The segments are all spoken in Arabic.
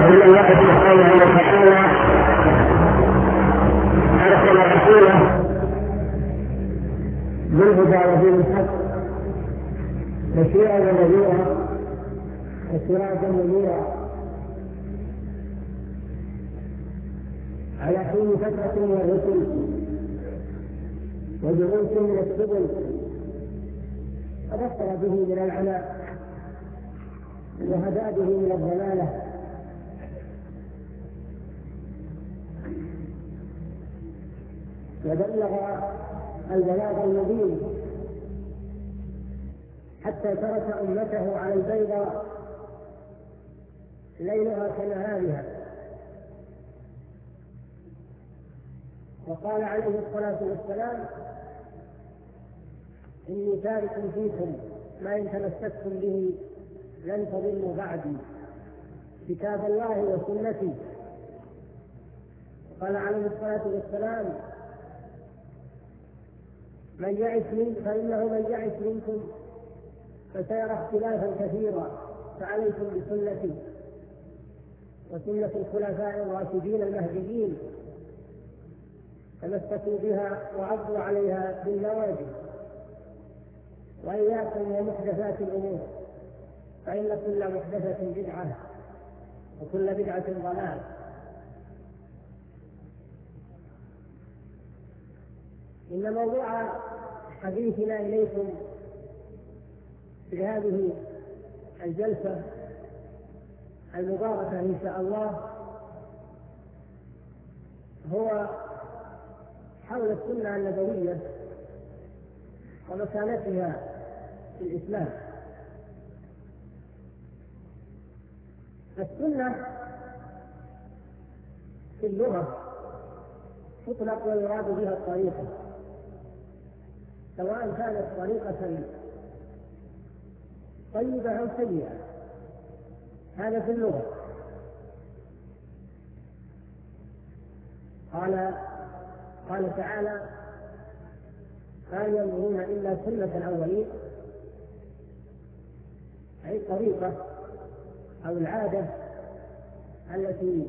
من الله سبحانه وتعالى أرسل رسوله بالهدى ودين الحق بشيرا ونذيرا وسراجا منيرا على حين فترة من الرسل ودروس من السبل وبشر به من العناء وهدى به من الضلالة وبلغ البلاغ المبين حتى ترك أمته على البيضاء ليلها كنهارها. وقال عليه الصلاة والسلام: إني تارك فيكم ما إن تمسكتم به لن تضلوا بعدي، كتاب الله وسنتي. قال عليه الصلاة والسلام: من يعش فإنه من يعش منكم فسيرى اختلافا كثيرا، فعليكم بسنتي وسنة الخلفاء الراشدين المهديين، تمسكوا بها وعضوا عليها بالنواجذ، وإياكم ومحدثات الأمور، فإن كل محدثة بدعة وكل بدعة ضلال. إن موضوع حديثنا إليكم في هذه الجلسة المباركة إن شاء الله هو حول السنة النبوية ومكانتها في الإسلام. السنة في اللغة تطلق ويراد بها الطريقة، سواء كانت طريقة طيبة أو سيئة، هذا في اللغة. قال تعالى: ما ينظرون إلا سنة الأولين، أي الطريقة أو العادة التي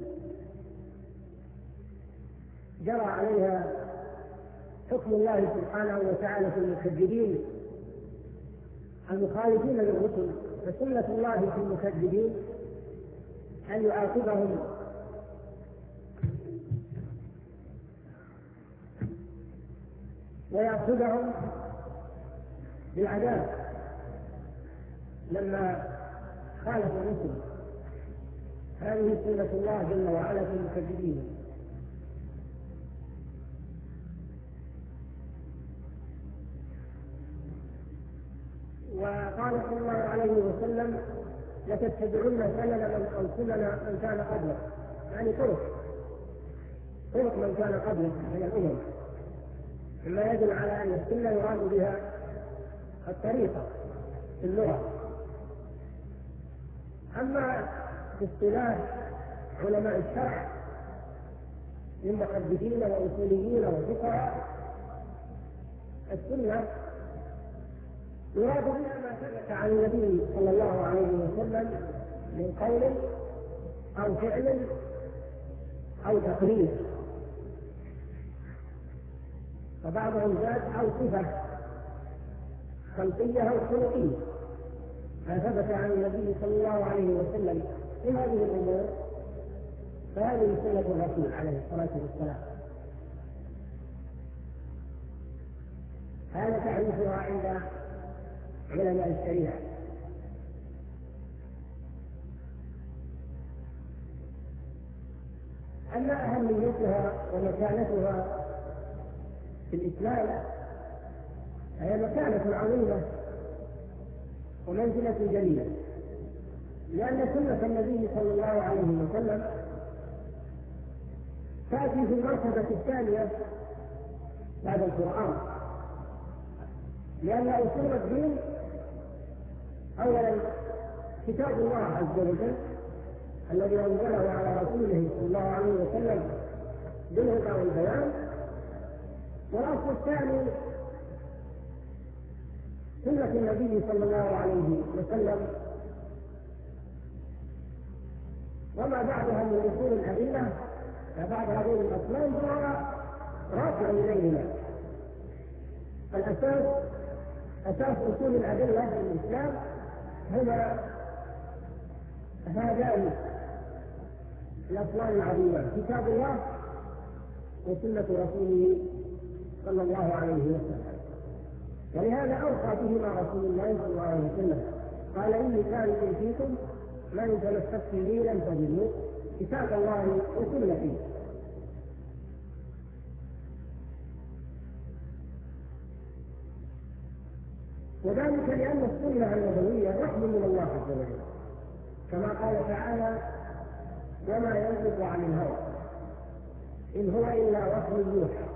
جرى عليها حكم الله سبحانه وتعالى في المكذبين المخالفين للرسل. فسنة الله في المكذبين أن يعاقبهم ويأخذهم بالعذاب لما خالفوا الرسل. هذه سنة الله جل وعلا في المكذبين. وقال صلى الله عليه وسلم: لتتبعن سنن من كان قبلك، يعني طرق من كان قبلك من الأمم، مما يدل على أن السنة يراد بها الطريقة في اللغة. أما في اصطلاح علماء الشرع من محدثين وأصوليين وفقهاء، السنة يراد بها ما ثبت عن النبي صلى الله عليه وسلم من قول أو فعل أو تقرير، وبعضهم زاد أو صفة خلقية أو خلقية، ما ثبت عن النبي صلى الله عليه وسلم في هذه الأمور فهذه سنة الرسول عليه الصلاة والسلام. هذا تعريفها عند علماء الشريعة. أما أهميتها ومكانتها في الإسلام هي مكانة عظيمة ومنزلة جليلة، لأن سنة النبي صلى الله عليه وسلم تأتي في المرتبة الثانية بعد القرآن، لأن أصول الدين أولا كتاب الله عز وجل الذي أنزله على رسوله صلى الله عليه وسلم بالهدى والبيان، والأصل الثاني سنة النبي صلى الله عليه وسلم وما بعدها من أصول الأدلة بعد هذه الأصلين فهو راجع إليهما. أساس أصول الأدلة في الإسلام هما هذان الأصلان العظيمان: كتاب الله وسنة رسوله صلى الله عليه وسلم. ولهذا أوصى بهما رسول الله صلى الله عليه وسلم، قال: إني تارك فيكم ما إن تمسكتم به لن تضلوا كتاب الله وسنتي. وذلك لأن السنة النبوية رحم من الله عز وجل، كما قال تعالى: وما ينطق عن الهوى إن هو إلا وحي يوحى.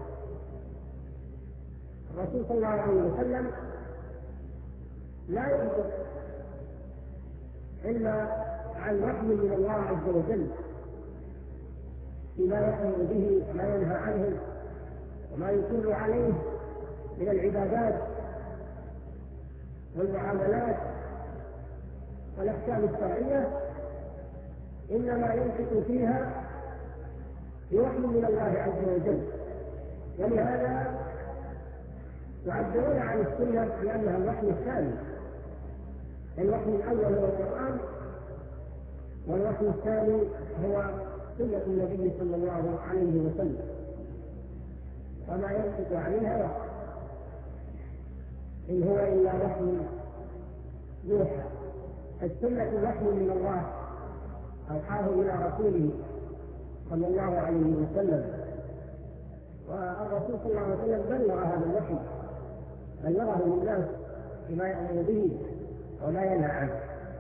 الرسول صلى الله عليه وسلم لا ينطق إلا عن وحي من الله عز وجل فيما يأمر به وما ينهى عنه وما يصر عليه من العبادات والمعاملات والأحكام الشرعية، إنما ينطق فيها بوحي من الله عز وجل. ولهذا يعبرون عن السنة بأنها الوحي الثاني. الوحي الأول هو القرآن، والوحي الثاني هو سنة النبي صلى الله عليه وسلم. وما ينطق عن الهوى إن هو إلا وحي يوحى. السنة وحي من الله أوحاه إلى رسوله صلى الله عليه وسلم، والرسول صلى الله عليه وسلم بلغ هذا الوحي، بلغه للناس بما يأمر به وما ينهى عنه.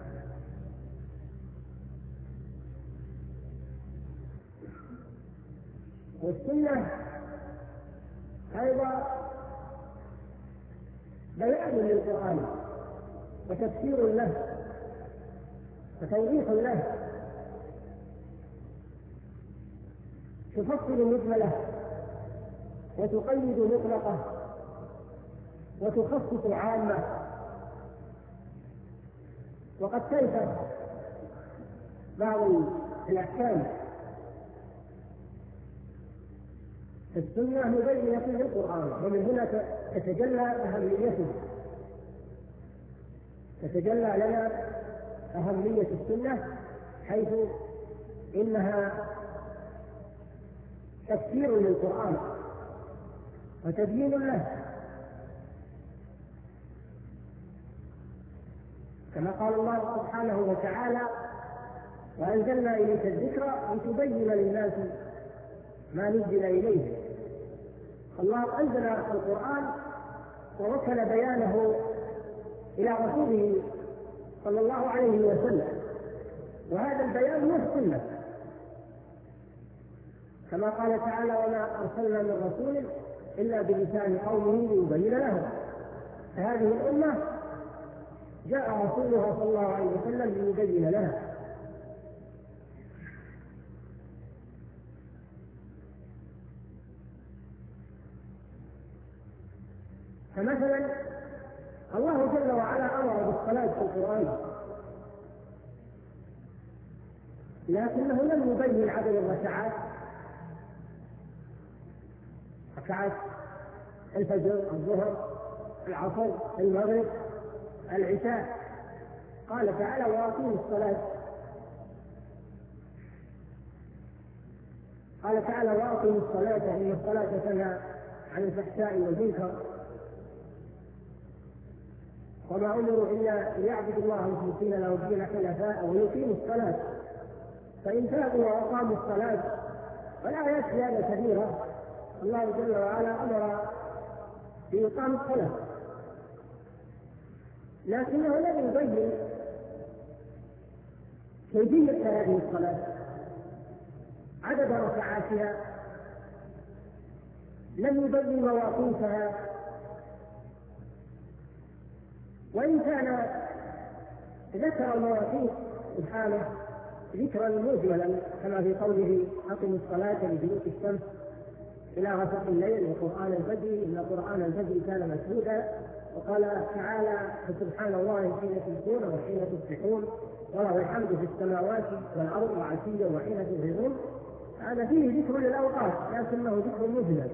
والسنة أيضا بيان للقرآن وتفسير له وتوضيح له، تفصل مجمله وتقيد مطلقه وتخصص عامه. وقد تنسخ بعض الأحكام في السنة مبينة للقرآن، ومن هنا تتجلى أهميته، تتجلى لنا أهمية السنة، حيث إنها تفسير للقرآن وتبيين له، كما قال الله سبحانه وتعالى: وأنزلنا إليك الذكر لتبين للناس ما نزل إليه. الله أنزل القرآن ووكل بيانه إلى رسوله صلى الله عليه وسلم، وهذا البيان هو السنة، كما قال تعالى: وما أرسلنا من رسول إلا بلسان قومه ليبين لهم. فهذه الأمة جاء رسولها صلى الله عليه وسلم ليبين لها. فمثلا الله جل وعلا أمر بالصلاة في القرآن، لكنه لم يبين عدد الركعات، ركعات الفجر، الظهر، العصر، المغرب، العشاء. قال تعالى: وأقيموا الصلاة. قال تعالى: وأقيموا الصلاة إن الصلاة تنهى عن الفحشاء والمنكر. وما أمروا إلا ليعبدوا الله مخلصين له الدين حنفاء ويقيموا الصلاة. فإن تابوا وأقاموا الصلاة، والآيات في هذا كثيرة. الله جل وعلا أمر بإقام الصلاة، لكنه لم يبين كيفية هذه الصلاة، عدد ركعاتها، لم يبين مواقيتها. وإن كان ذكر المواقيت سبحانه ذكرا مجملا، كما في قوله: أقم الصلاة لدلوك الشمس إلى غسق الليل وقرآن الفجر إن قرآن الفجر كان مشهودا، وقال تعالى: فسبحان الله حين تمسون وحين تصبحون وله الحمد في السماوات والارض وعشيا وحين تظهرون. هذا فيه ذكر للاوقات لكنه ذكر مجمل.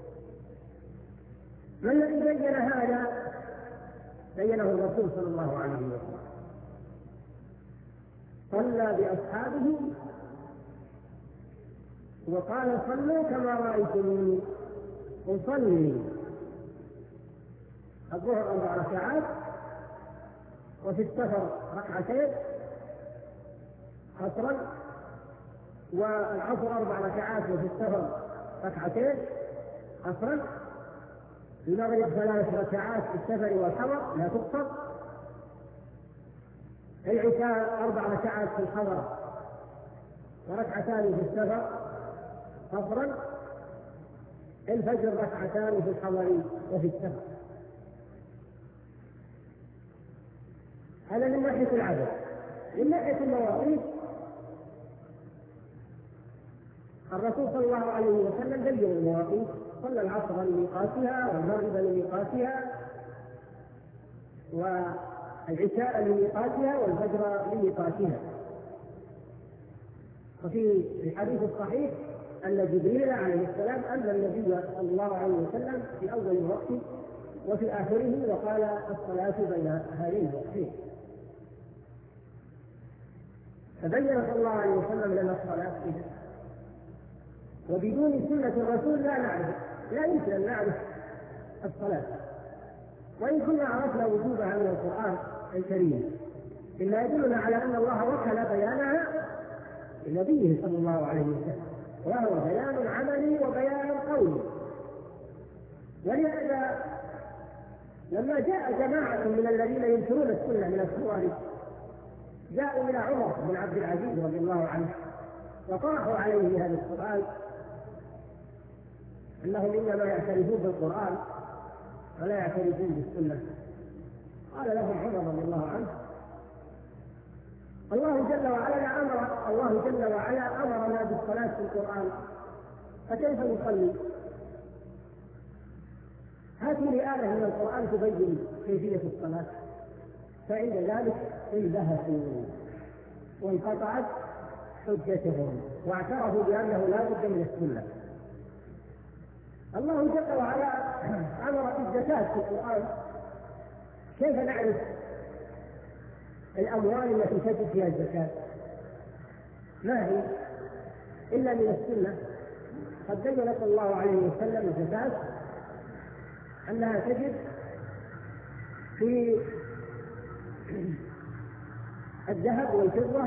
ما الذي بين هذا؟ بينه الرسول صلى الله عليه وسلم، صلى باصحابه وقال: صلوا كما رايتموني اصلي. الظهر 4 ركعات، وفي السفر 2 قصرا، والعصر 4 ركعات وفي السفر 2 قصرا، المغرب 3 ركعات في السفر والحضر لا تقصر، العشاء 4 ركعات في الحضر و2 في السفر قصرا، الفجر 2 في الحضر وفي السفر. هذا من ناحية العدد. من ناحية المواقيت الرسول صلى الله عليه وسلم بين المواقيت، صلى العصر لميقاتها والمغرب لميقاتها والعشاء لميقاتها والفجر لميقاتها. وفي الحديث الصحيح أن جبريل عليه السلام أن النبي صلى الله عليه وسلم في أول الوقت وفي آخره، وقال: الصلاة بين هذين الوقتين. فبين صلى الله عليه وسلم لنا الصلاة إذا، وبدون سنة الرسول لا يمكن أن نعرف الصلاة، وإن كنا عرفنا وجوبها من القرآن الكريم، إلا يدلنا على أن الله وكل بيانها لنبيه صلى الله عليه وسلم، وهو بيان عملي وبيان قولي. ولهذا لما جاء جماعة من الذين ينكرون السنة من الخوارج جاءوا إلى عمر بن عبد العزيز رضي الله عنه وطرحوا عليه هذا السؤال، أنهم إنما يعترفون بالقرآن ولا يعترفون بالسنة. قال لهم عمر رضي الله عنه: الله جل وعلا أمرنا بالصلاة في القرآن، فكيف نصلي؟ هاتوا لي آية من القرآن تبين كيفية الصلاة. فعند ذلك انبهتوا وانقطعت حجتهم واعترفوا بأنه لا بد من السنة. الله جل وعلا أمر بالزكاة في القرآن. كيف نعرف الأموال التي تجب فيها الزكاة؟ ما هي إلا من السنة؟ قد بين صلى الله عليه وسلم الزكاة أنها تجب في الذهب والفضة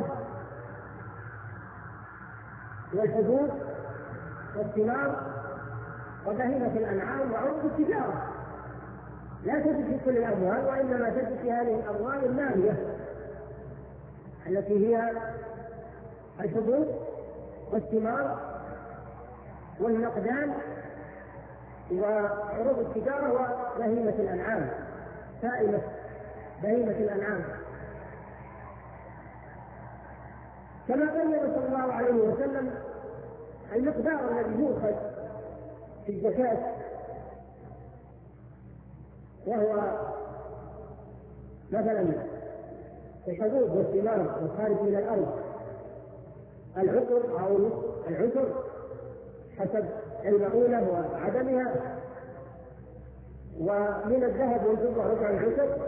والحبوب والثمار وبهيمة الأنعام وعروض التجارة. لا تجد في كل الأموال، وإنما تجد في هذه الأموال النامية التي هي الحبوب والثمار والنقدان وعروض التجارة وبهيمة الأنعام، سائمة بهيمة الأنعام. كما بين صلى الله عليه وسلم المقدار الذي يؤخذ في الزكاة، وهو مثلا الحبوب والثمار والخارج من الأرض العشر أو العشر حسب المؤونة وعدمها، ومن الذهب والفضة ربع العشر،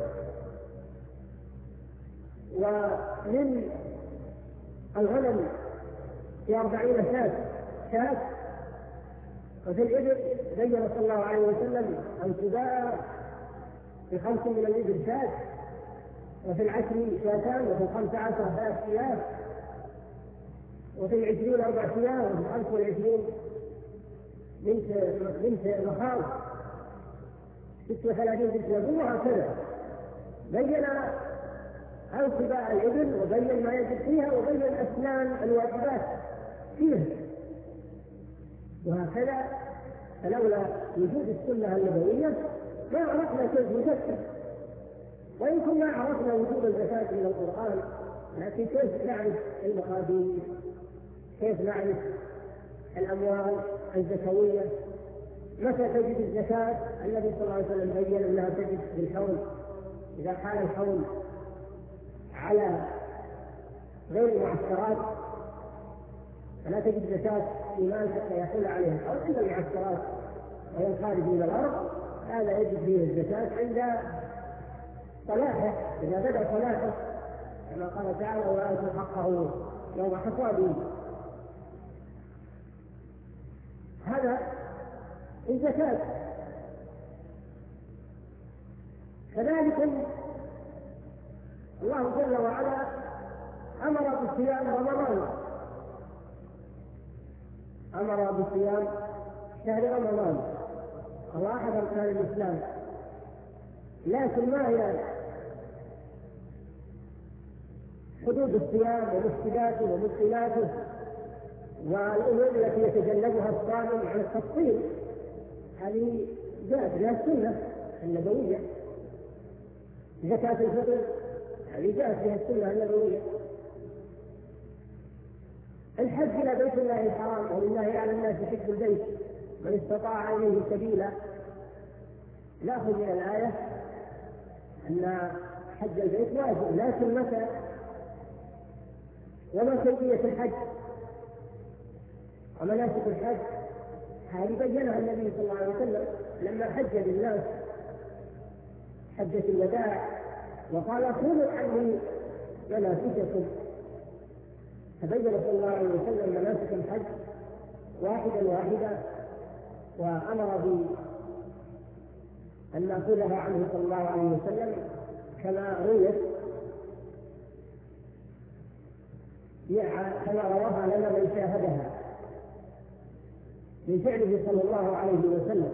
ومن الغنم في 40 شاة، وفي الإبل بين صلى الله عليه وسلم أن تباع في 5 من الإبل شاة، وفي 10 شاتان، وفي 15 3 شياه، وفي 20 4 شياه، وفي 25 بنت مخاض، 36 بنت لبون، وهكذا. بين انصباء الإبل وبين ما يجب فيها وبين أسنان الواجبات فيها، وهكذا. فلولا وجود السنة النبوية ما عرفنا كيف نزكي، وإن كنا عرفنا وجود الزكاة من القرآن، لكن كيف نعرف المقادير؟ كيف نعرف الأموال الزكوية؟ متى تجد الزكاة؟ النبي صلى الله عليه وسلم بين أنها تجد في الحول، إذا حال الحول على غير المعسكرات فلا تجد زكاة في مال حتى يحول عليها الحول. عند المعسكرات وهي الخارج من الأرض هذا يجد فيه الزكاة عند صلاحه، إذا بدأ صلاحه كما قال تعالى وآتوا حقه يوم حصاده. هذا الزكاة. كذلك الله جل وعلا أمر بصيام رمضان، أمر بصيام شهر رمضان، الله أحد أركان الإسلام. لكن ما هي حدود الصيام ومفسداته ومبطلاته والأمور التي يتجنبها الصائم عن التفصيل؟ هذه جاءت بها السنة النبوية. زكاة الفطر هذه جاءت بها السنة النبوية. الحج إلى بيت الله الحرام، ولله على الناس حج البيت من استطاع إليه سبيلا. نأخذ من الآية أن حج البيت واجب، لكن متى وما كيفية الحج ومناسك الحج؟ هذه بينها النبي صلى الله عليه وسلم لما حج للناس حجة الوداع وقال خذوا عني مناسككم، فبين صلى الله عليه وسلم مناسك الحج واحدا وأمر بأن نأخذها عنه صلى الله عليه وسلم كما رواها لنا من شاهدها من فعله صلى الله عليه وسلم.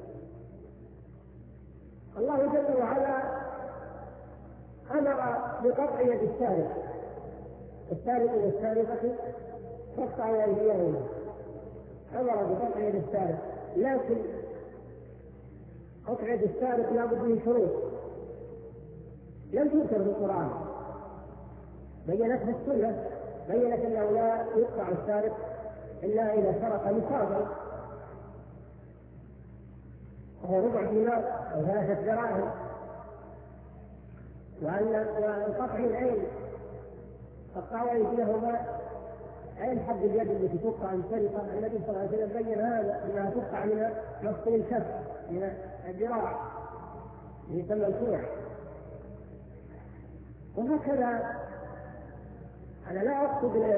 الله جل وعلا أمر بقطع يد السارق والسارقة فاقطعوا أيديهما، أمر بقطع يد السارق، لكن قطع يد السارق لا بد من شروط لم تذكر في القرآن، بينتها السنة، بينت أنه لا يقطع السارق إلا إذا سرق نصابا وهو ربع دينار أو 3 دراهم، وقطع العين قطعوا أيديهما، عين حد اليد التي تقطع عن سرقة النبي صلى الله عليه وسلم بين هذا أنها تقطع من مفصل الكف من الذراع يسمى الكوع. وهكذا أنا لا أقصد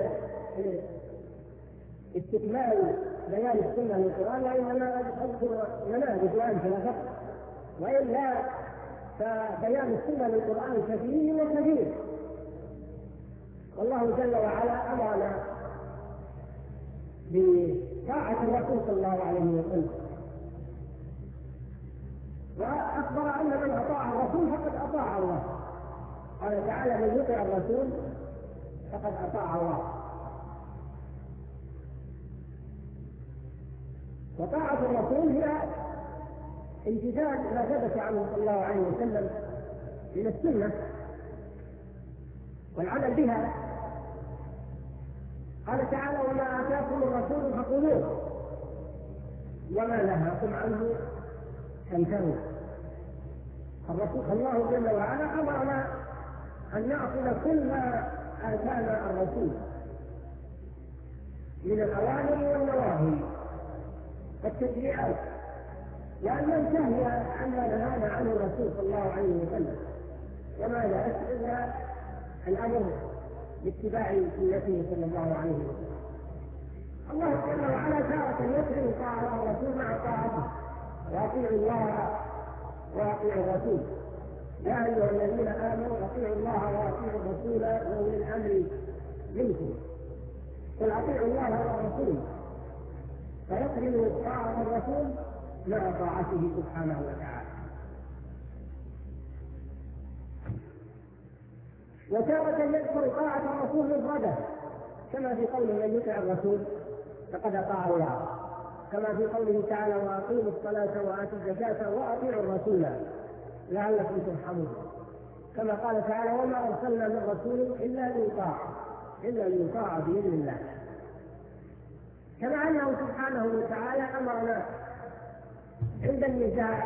استكمال بيان السنة من القرآن، وإنما أذكر مناهج وأمثلة فقط، وإلا فبيان السنة من القرآن كثير وكثير. والله جل وعلا أمرنا بطاعة الرسول صلى الله عليه وسلم، وأخبر أن من أطاع الرسول فقد أطاع الله. قال تعالى من يطع الرسول فقد أطاع الله. وطاعة الرسول هي امتثال ما ثبت عنه صلى الله عليه وسلم من السنة والعمل بها. قال تعالى وما آتاكم الرسول فخذوه وما نهاكم عنه فانتهوا. الله جل وعلا أمرنا أن نأخذ كل ما آتانا الرسول من الأوامر والنواهي والتشريعات، وأن ننتهي عما نهانا عنه الرسول صلى الله عليه وسلم، وما لا إلا الأمر باتباع سنته صلى الله عليه وسلم. الله جل وعلا تارة يكرم طاعة الرسول مع طاعته، وأطيعوا الله وأطيعوا الرسول. يا أيها الذين آمنوا أطيعوا الله وأطيعوا الرسول وأولي الأمر منكم. قل أطيعوا الله والرسول، فيكرم طاعة الرسول مع طاعته سبحانه وتعالى. وتارة يذكر طاعة الرسول مفردة، كما في قوله من يطع الرسول فقد أطاع الله، كما في قوله تعالى وأقيموا الصلاة وآتوا الزكاة وأطيعوا الرسول لعلكم ترحمون، كما قال تعالى وما أرسلنا من رسول إلا ليطاع بإذن الله. كما أنه سبحانه وتعالى أمرنا عند النزاع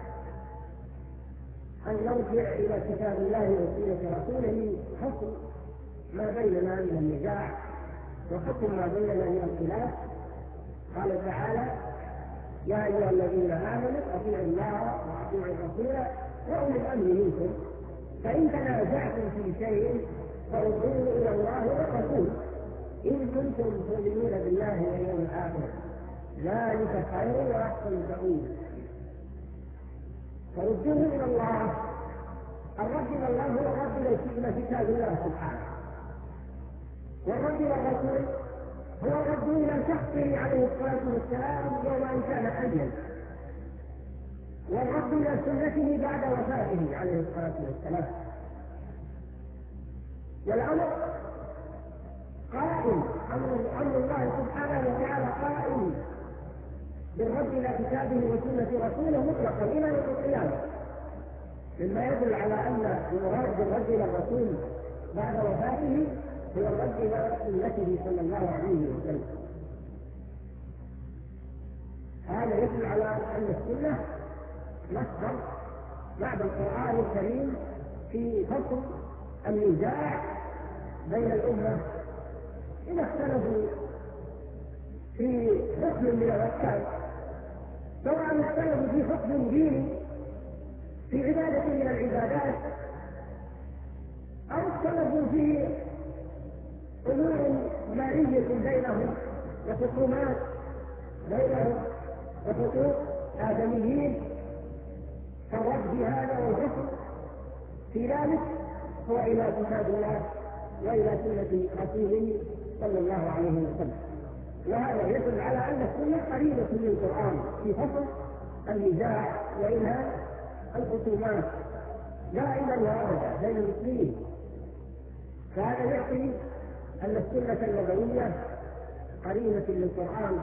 أن نرجع إلى كتاب الله وسنة رسوله حكم ما بيننا من النزاع وحكم ما بيننا من الخلاف. قال تعالى: يا أيها الذين آمنوا أطيعوا الله وأطيعوا الرسول وأولي الأمر منكم فإن تنازعتم في شيء فردوه إلى الله والرسول إن كنتم تؤمنون بالله واليوم الآخر ذلك خير وأحسن تأويلا. فردوه إلى الله. الرد إلى الله هو الرد إلى كتاب الله سبحانه، والرد إلى الرسول هو الرد إلى شخصه عليه الصلاة والسلام يوم أن كان حيا، والرد إلى سنته بعد وفاته عليه الصلاة والسلام. والأمر قائم، أمر الله سبحانه وتعالى قائم بالرد إلى كتابه وسنة رسوله مطلقا إلى يوم القيامة، مما يدل على أن المراد بالرد إلى الرسول بعد وفاته هو الرد إلى سنته صلى الله عليه وسلم. هذا يدل على أن السنة مصدر بعد القرآن الكريم في فصل النزاع بين الأمة إذا اختلفوا في حكم من الأحكام، سواء اختلفوا في حكم ديني في عبادة من العبادات أو اختلفوا في أمور مالية بينهم وخصومات بينهم وحقوق آدميين، فالرد في هذا والحكم في ذلك هو إلى كتاب الله وإلى سنة رسوله صلى الله عليه وسلم. وهذا يدل على أن السنة قريبة للقرآن في فصل النزاع وإنهاء الخصومات دائما وأبدا بين المسلمين. فهذا يعطي أن السنة النبوية قريبة للقرآن،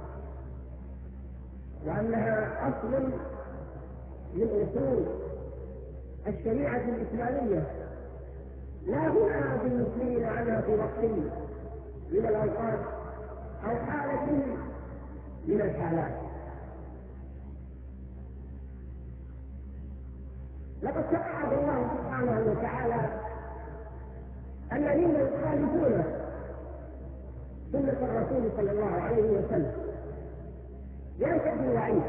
وأنها أصل من أصول الشريعة الإسلامية لا غنى بالمسلمين عنها في وقت من الأوقات أو حالة من الحالات. لقد توعد الله سبحانه وتعالى الذين يخالفون سنة الرسول صلى الله عليه وسلم بأشد الوعيد: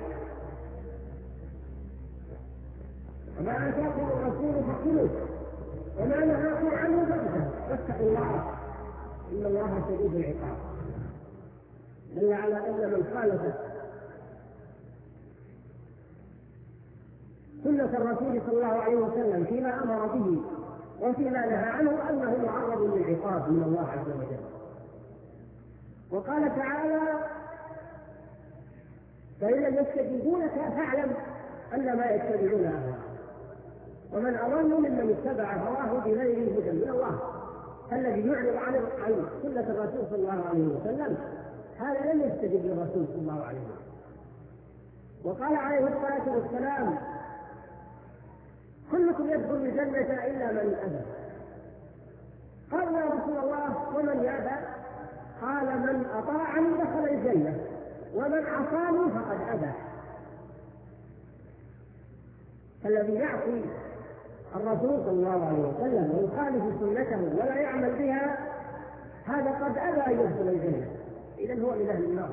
وما آتاكم الرسول فخذوه وما نهاكم عنه فانتهوا واتقوا الله إن الله شديد العقاب. دل على أن من خالف سنة الرسول صلى الله عليه وسلم فيما أمر به وفيما نهى عنه أنه معرض للعقاب من الله عز وجل. وقال تعالى: فإن لم يستجيبوا لك فاعلم أنما يتبعون أهواءهم ومن أضل ممن اتبع هواه بغير هدى من الله. الذي يعرض عن سنة الرسول صلى الله عليه وسلم هذا لم يستجب للرسول صلى الله عليه وسلم. وقال عليه الصلاة والسلام: كلكم يدخل الجنة إلا من أبى. قال: يا رسول الله ومن يأبى؟ قال: من أطاعني دخل الجنة ومن عصاني فقد أبى. الذي يعصي الرسول صلى الله عليه وسلم ويخالف سنته ولا يعمل بها هذا قد أبى أن يدخل الجنة، إذن هو من أهل النار.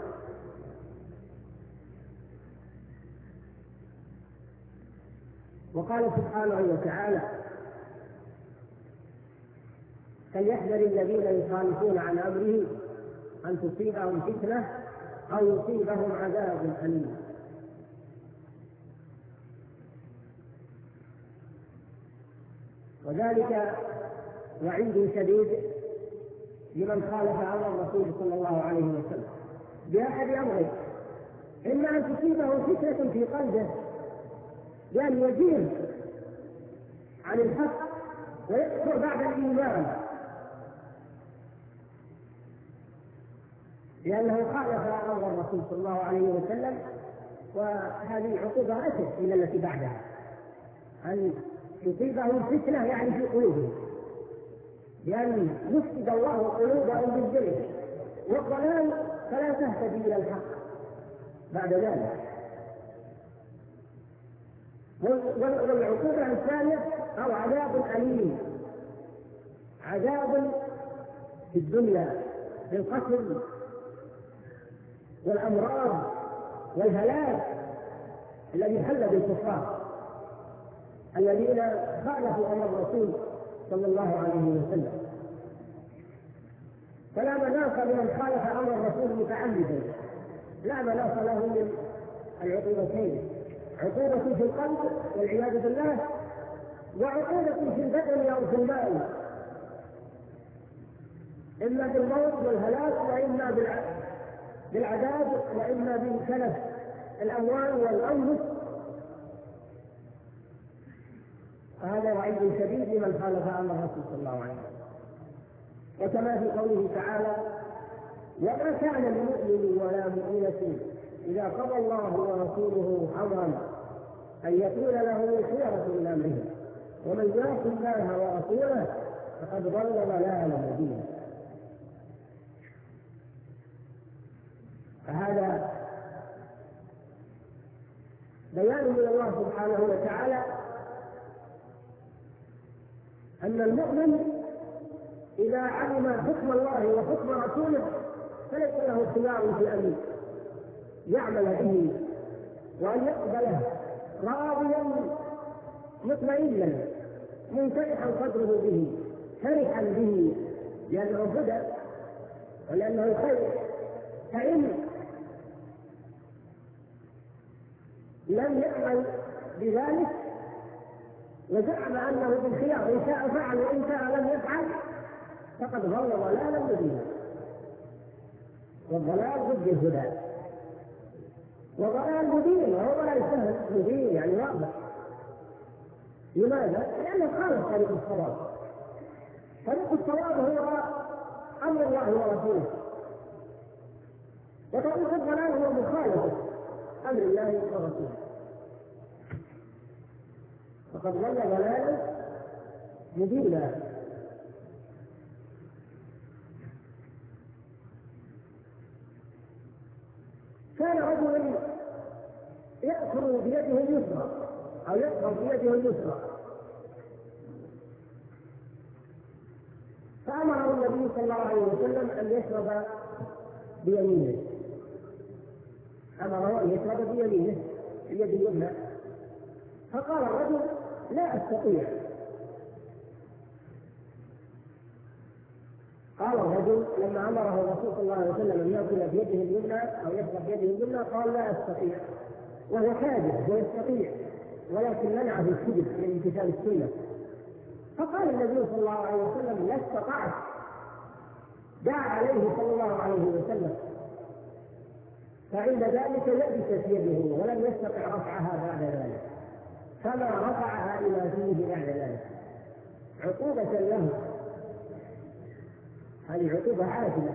وقال سبحانه وتعالى: فليحذر الذين يخالفون عن أمره أن تصيبهم فتنة أو يصيبهم عذاب أليم. وذلك وعيد شديد لمن خالف امر الرسول صلى الله عليه وسلم باحد امرين: اما ان تصيبه فتنه في قلبه بان يزيغ عن الحق ويكفر بعد الايمان لانه خالف امر الرسول صلى الله عليه وسلم، وهذه عقوبه اشد من التي بعدها، ان يصيبهم فتنة يعني في قلوبهم، لأن يفسد الله قلوبهم بالزيغ والضلال فلا تهتدي إلى الحق بعد ذلك. والعقوبة الثانية أو عذاب أليم، عذاب في الدنيا بالقتل والأمراض والهلاك الذي حل بالكفار الذين خالفوا أمر الرسول صلى الله عليه وسلم. فلا مناص لمن خالف أمر الرسول متعمدا، لا مناص له من العقوبتين، عقوبة في القلب والعياذ بالله، وعقوبة في البدن أو في المال، إما بالموت والهلاك وإما بالعذاب وإما بتلف الأموال والأنفس. فهذا وعيد شديد لمن خالف أمر الرسول صلى الله عليه وسلم. وكما في قوله تعالى: وما كان لمؤمن ولا مؤمنة إذا قضى الله ورسوله أمرا أن يكون له خيرة من أمره ومن يعص الله ورسوله فقد ضل ضلالا مبينا. فهذا بيان من الله سبحانه وتعالى أن المؤمن إذا علم حكم الله وحكم رسوله فليس له خيار في أن يعمل به وأن يقبله راضيا مطمئنا منشرحا صدره به فرحا به لأنه هدى ولأنه خير. فإن لم يعمل بذلك وزعم أنه بالخيار إن شاء فعل وإن شاء لم يفعل فقد ضل ضلالا مبينا. والضلال ضد الهدى، وضلال مبين وهو لا يسهل، مبين يعني واضح. لماذا؟ لأنه خالف طريق الصواب. طريق الصواب هو أمر الله ورسوله، وطريق الضلال هو مخالفة أمر الله ورسوله، فقد ضل ضلالا مبينا. كان رجل يأكل بيده اليسرى أو يشرب بيده اليسرى، فأمره النبي صلى الله عليه وسلم أن يشرب بيمينه، أمره أن يشرب بيمينه اليد اليمنى. فقال الرجل: لا أستطيع. قال الرجل لما أمره الرسول صلى الله عليه وسلم أن يأكل بيده اليمنى أو يشرب بيده اليمنى قال: لا أستطيع. وهو كاذب ويستطيع، ولكن منعه الكذب من امتثال السنة. فقال النبي صلى الله عليه وسلم: لا استطعت. دعا عليه صلى الله عليه وسلم، فعند ذلك لبست يده ولم يستطع رفعها بعد ذلك، فما رفعها إلى فيه بعد ذلك عقوبة له. هذه عقوبة عاجلة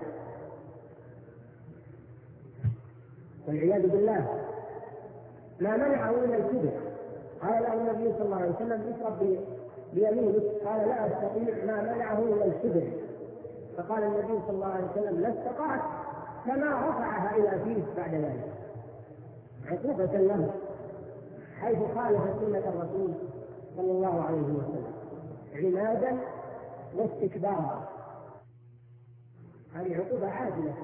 والعياذ بالله. ما منعه من الكبر. قال له النبي صلى الله عليه وسلم: اشرب بيمينك. قال: لا أستطيع. ما منعه من الكبر. فقال النبي صلى الله عليه وسلم: لا استطعت. فما رفعها إلى فيه بعد ذلك عقوبة له، حيث خالف سنة الرسول صلى الله عليه وسلم عنادا واستكبارا. هذه عقوبة عاجلة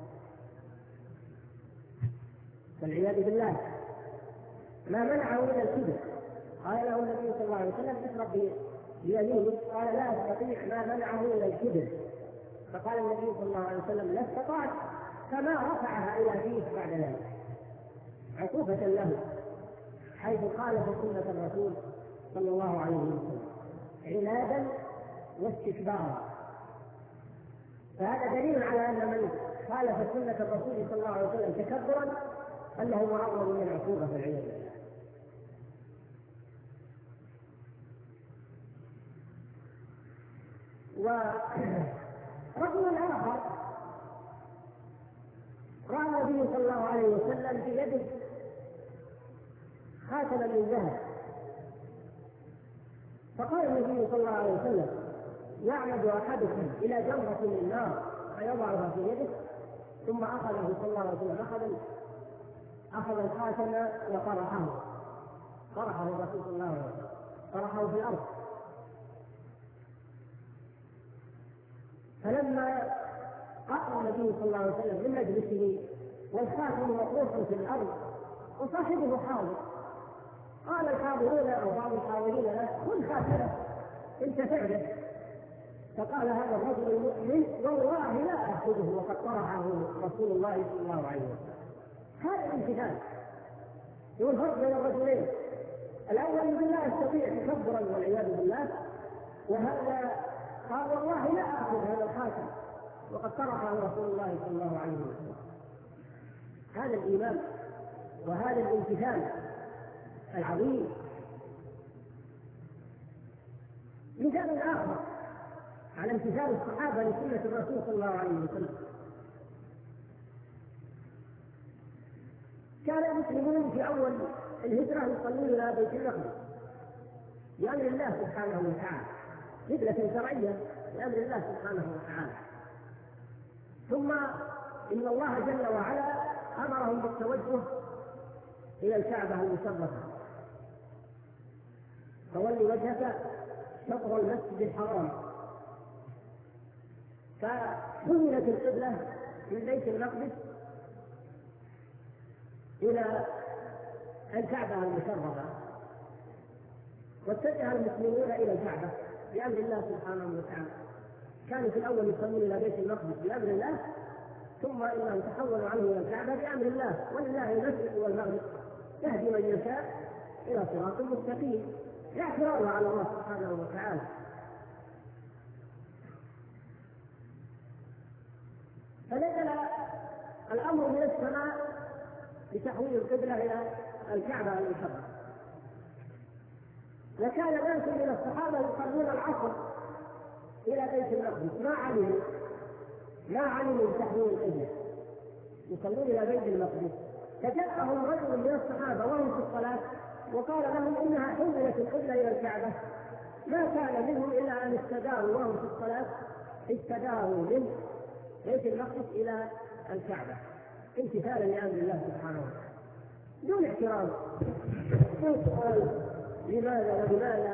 والعياذ بالله. ما منعه من الكبر. قال له النبي صلى الله عليه وسلم: اشرب بيمينك. قال: لا أستطيع. ما منعه من الكبر. فقال النبي صلى الله عليه وسلم: لا استطعت. فما رفعها إلى فيه بعد ذلك عقوبة له، حيث خالف سنة الرسول صلى الله عليه وسلم عنادا واستكبارا. فهذا دليل على أن من خالف سنة الرسول صلى الله عليه وسلم تكبرا أنه معرض من العقوبة والعياذ بالله. ورجل آخر رأى النبي صلى الله عليه وسلم في يده خاتما من ذهب، فقال النبي صلى الله عليه وسلم: يعمد أحدكم إلى جمرة من النار فيضعها في يده، ثم أخذه صلى الله عليه وسلم أخذ الخاتم وطرحه طرحه الرسول صلى الله عليه وسلم، طرحه في الأرض. فلما قام النبي صلى الله عليه وسلم من مجلسه والخاتم مطروح في الأرض وصاحبه حاضر، قال الحاضرون أو بعض الحاضرين له: خذ خاتمه انتفع به. فقال هذا الرجل المؤمن: والله لا أخذه وقد طرحه رسول الله صلى الله عليه وسلم. هذا الامتثال. هو الفرق بين الرجلين، الأول بالله يستطيع تكبرا والعياذ بالله، وهذا قال: والله لا أخذ هذا الخاتم وقد طرحه رسول الله صلى الله عليه وسلم. هذا الإيمان وهذا الامتثال العظيم. مثال آخر على امتثال الصحابة لسنة الرسول صلى الله عليه وسلم: كان المسلمون في أول الهجرة يصلون إلى بيت المقدس بأمر الله سبحانه وتعالى، قبلة شرعية بأمر الله سبحانه وتعالى. ثم إن الله جل وعلا أمرهم بالتوجه إلى الكعبة المشرفة: فول وجهك شطر المسجد الحرام. فحولت القبلة من بيت المقدس إلى الكعبة المشرفة، واتجه المسلمون إلى الكعبة بأمر الله سبحانه وتعالى. كانوا في الأول يصلون إلى بيت المقدس بأمر الله، ثم إنهم تحولوا عنه إلى الكعبة بأمر الله. ولله المشرق والمغرب يهدي من يشاء إلى صراط مستقيم، لا اعتراض على الله سبحانه وتعالى. فنزل الأمر من السماء بتحويل القبلة إلى الكعبة المشرفة، وكان ناس من الصحابة يصلون العصر إلى بيت المقدس ما علموا بتحويل القبلة، يصلون إلى بيت المقدس. فجاءهم رجل من الصحابة وهم في الصلاة وقال لهم: إنها حولت القبلة إلى الكعبة. ما كان منهم إلا أن استداروا وهم في الصلاة، استداروا من بيت المقدس إلى الكعبة امتثالا لأمر الله سبحانه وتعالى دون اعتراض، دون سؤال لماذا ولماذا.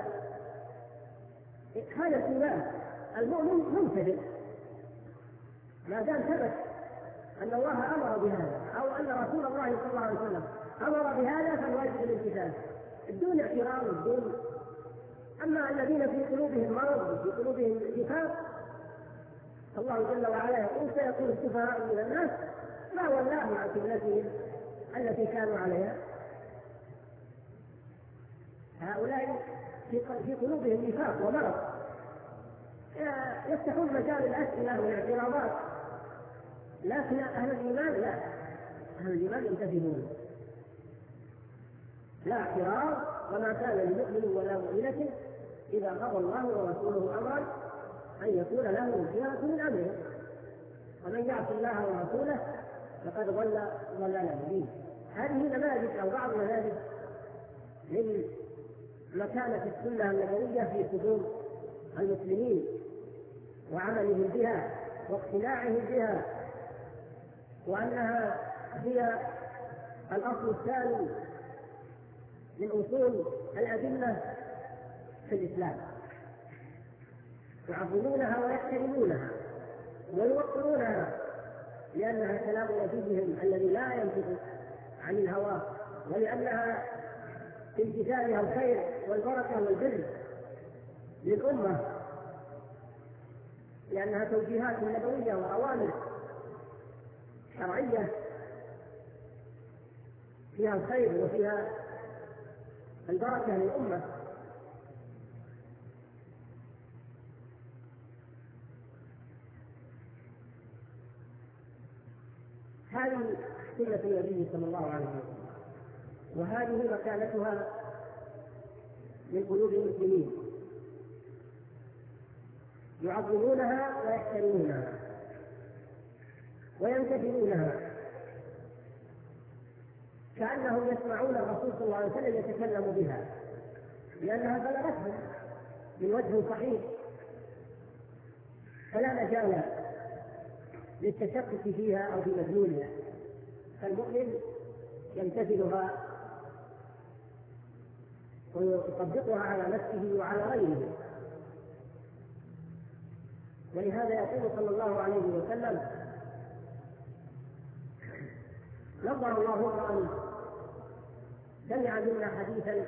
هذا الإيمان. المؤمن ممتثل ما دام ثبت أن الله أمر بهذا أو أن رسول الله صلى الله عليه وسلم أمر بهذا، فالواجب الامتثال دون اعتراض دون. أما الذين في قلوبهم مرض وفي قلوبهم نفاق، الله جل وعلا يقول: سيقول السفهاء من الناس ما ولاهم عن قبلتهم التي كانوا عليها. هؤلاء في قلوبهم نفاق ومرض، يفتحون مجال الأسئلة والاعتراضات. لكن أهل الإيمان لا، أهل الإيمان يمتثلون، لا اعتراض. وما كان لمؤمن ولا مؤمنة إذا قضى الله ورسوله أمرا أن يكون له الخيرة من أمره، ومن يعص الله ورسوله فقد ضل ضلالا مبينا. هذه نماذج أو بعض نماذج من مكانة السنة النبوية في صدور المسلمين وعملهم بها واقتناعهم بها، وأنها هي الأصل الثاني من أصول الأدلة في الإسلام، يعظمونها ويحترمونها ويوقرونها، لأنها كلام نبيهم الذي لا ينطق عن الهوى، ولأنها في امتثالها الخير والبركة والبر للأمة، لأنها توجيهات نبوية وأوامر شرعية فيها الخير وفيها البركة للأمة. هذه سنة النبي صلى الله عليه وسلم، وهذه مكانتها من قلوب المسلمين، يعظمونها ويحترمونها ويمتثلونها، كأنهم يسمعون الرسول صلى الله عليه وسلم يتكلم بها، لأنها بلغتهم من وجه صحيح، فلا مجال للتشكك فيها أو في مدلولها. فالمؤمن يمتثلها ويطبقها على نفسه وعلى غيره. ولهذا يقول صلى الله عليه وسلم: نظر الله امرأ سمع منا حديثا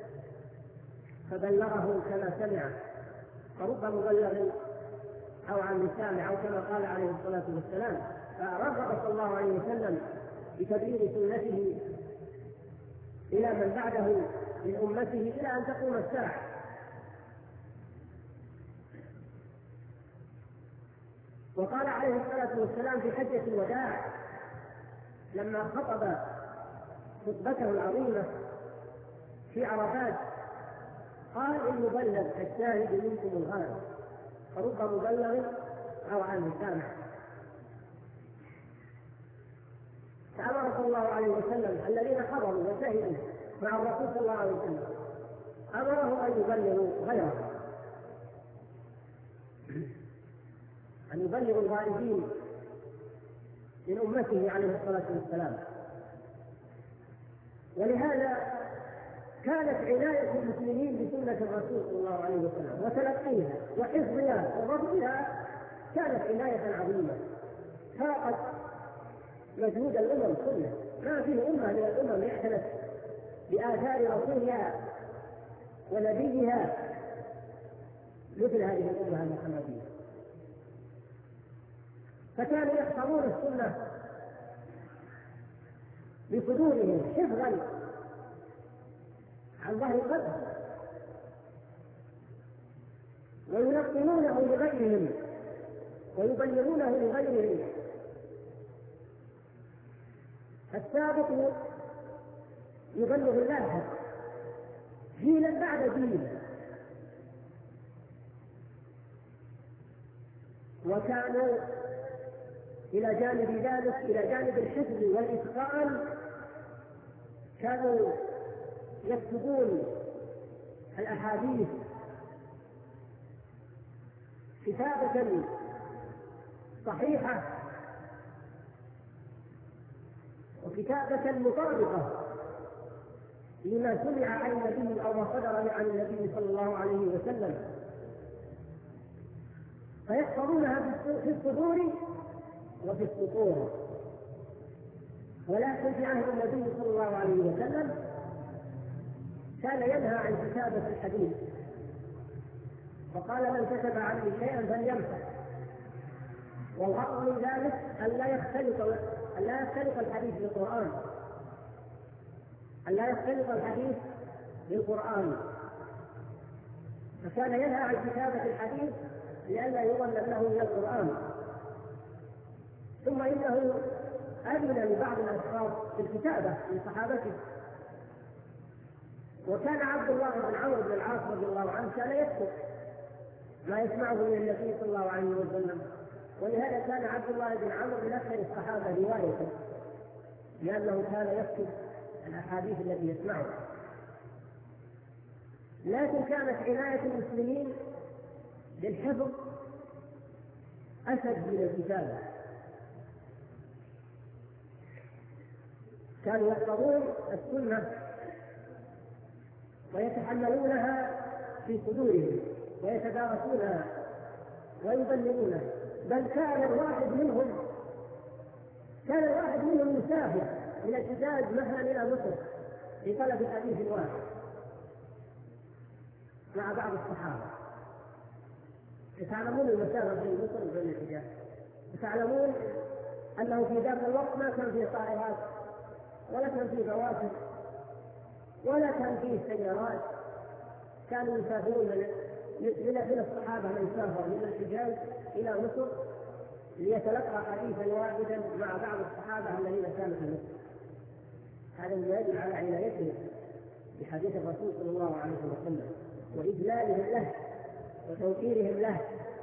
فبلغه كما سمع، فرب مبلغ أو عن سامع، أو كما قال عليه الصلاة والسلام. فرغب صلى الله عليه وسلم بتبليغ سنته إلى من بعده من أمته إلى أن تقوم الساعة. وقال عليه الصلاة والسلام في حجة الوداع لما خطب خطبته العظيمة في عرفات، قال: إن يبلغ الشاهد منكم الغائب، فرب مبلغ أو عن سامع. فأمر صلى الله عليه وسلم الذين حضروا وشهدوا مع الرسول صلى الله عليه وسلم، أمرهم أن يبلغوا غيره، أن يبلغوا الغائبين من أمته عليه الصلاة والسلام. ولهذا كانت عناية المسلمين بسنة الرسول صلى الله عليه وسلم وتلقيها وحفظها وضبطها كانت عناية عظيمة فاقت مجهود الأمم كلها. ما فيه أمة من الأمم اعتنت بآثار رسولها ونبيها مثل هذه الأمة المحمدية. فكانوا يحفظون السنة بصدورهم حفظا عن ظهر قلب، ويلقنونه لغيرهم ويبلغونه لغيرهم. السابق يبلغ اللاحق جيلا بعد جيل، وكانوا إلى جانب ذلك، إلى جانب الحفظ والإتقان، كانوا يكتبون الأحاديث كتابة صحيحة وكتابة مطابقة لما سمع عن النبي أو ما صدر عن النبي صلى الله عليه وسلم، فيحفظونها في الصدور وفي السطور. ولكن في عهد النبي صلى الله عليه وسلم كان ينهى عن كتابة الحديث، وقال: من كتب عني شيئا فليمسح. والغرض من ذلك أن لا يختلط الحديث بالقرآن، أن لا يختلط الحديث بالقرآن. فكان ينهى عن كتابة الحديث لئلا يظن أنه من القرآن. ثم إنه أذن لبعض الأشخاص في الكتابة من صحابته، وكان عبد الله بن عمرو بن العاص رضي الله عنه كان يكتب ما يسمعه من النبي صلى الله عليه وسلم. ولهذا كان عبد الله بن عمرو من أكثر الصحابة رواية، لأنه كان يكتب الأحاديث التي يسمعها. لكن كانت عناية المسلمين بالحفظ أشد من الكتابة. كانوا يحفظون السنة ويتحملونها في صدورهم ويتدارسونها ويبلغونها. بل كان الواحد منهم مسافر من الحجاز مثلا إلى مصر لطلب الحديث الواحد مع بعض الصحابة. تعلمون المسافة بين مصر وبين الحجاز، وتعلمون أنه في ذاك الوقت ما كان فيه طائرات ولا كان فيه بواسط ولا كان فيه سيارات. كانوا يسافرون من الصحابة من سافر من الحجاز إلى مصر ليتلقى حديثا واحدا مع بعض الصحابة الذين كانوا في مصر. هذا يدل على عنايتهم بحديث الرسول صلى الله عليه وسلم وإجلالهم له وتوقيرهم له.